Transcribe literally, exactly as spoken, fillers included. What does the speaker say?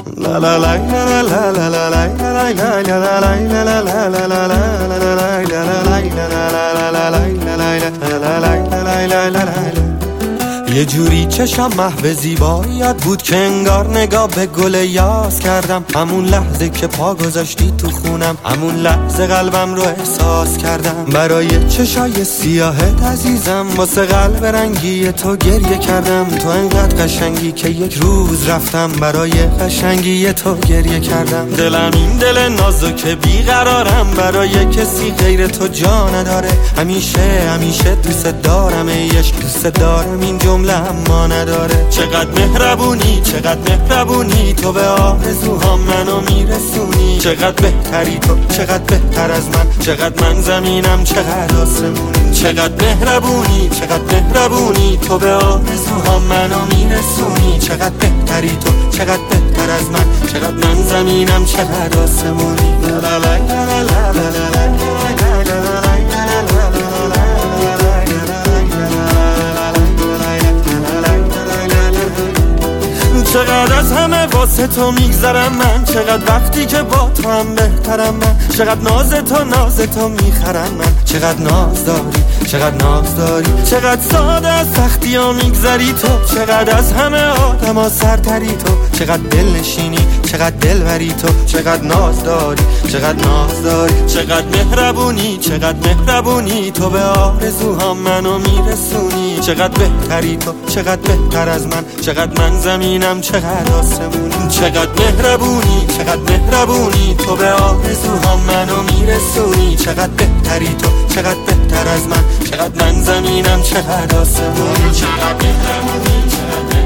La la la la la la la la la la la la la. یه جوری چشم محو زیباییت بود که انگار نگاه به گل یاس کردم. همون لحظه که پا گذاشتی تو خونم، همون لحظه قلبم رو احساس کردم. برای چشای سیاهت عزیزم، واسه قلب رنگی تو گریه کردم. تو انقدر قشنگی که یک روز رفتم برای قشنگی تو گریه کردم. دلم این دل نازک بیقرارم، برای کسی غیر تو جا نداره. همیشه همیشه دوست دارم، ایش دوست دارم این جمله اما نداره. چقدر مهربونی چقدر مهربونی، تو به آرزوهام منو میرسونی. چقدر بهتری تو، چقدر بهتر از من، چقدر من زمینم چقدر آسمونی. چقدر مهربونی چقدر مهربونی، تو به آرزوهام منو میرسونی. چقدر بهتری تو، چقدر بهتر از من، چقدر من زمینم چقدر آسمونی. لا لا لا لا لا لا لا. چقدر از همه واسه تو میگذرم من، چقدر وقتی که با تو هم بهترم من. چقدر ناز تو ناز تو میخرم من، چقدر ناز داری چقدر ناز داری. چقدر ساده از سختی ها میگذری تو، چقدر از همه آدم ها سرتری تو. چقدر دل نشینی چقدر دل بری تو، چقدر ناز داری چقدر ناز داری. چقدر مهربونی چقدر مهربونی، تو به آرزوهام منو میرسونی. چقدر بهتری تو، چقدر بهتر از من، چقدر من زمینم چقدر آسمونی. چقدر مهربونی چقدر مهربونی، تو به آرزوهام منو میرسونی. چقدر بهتری تو، چقدر بهتر از من، چقدر من زمینم چقدر آسمونی. چقدر مهربونی چقدر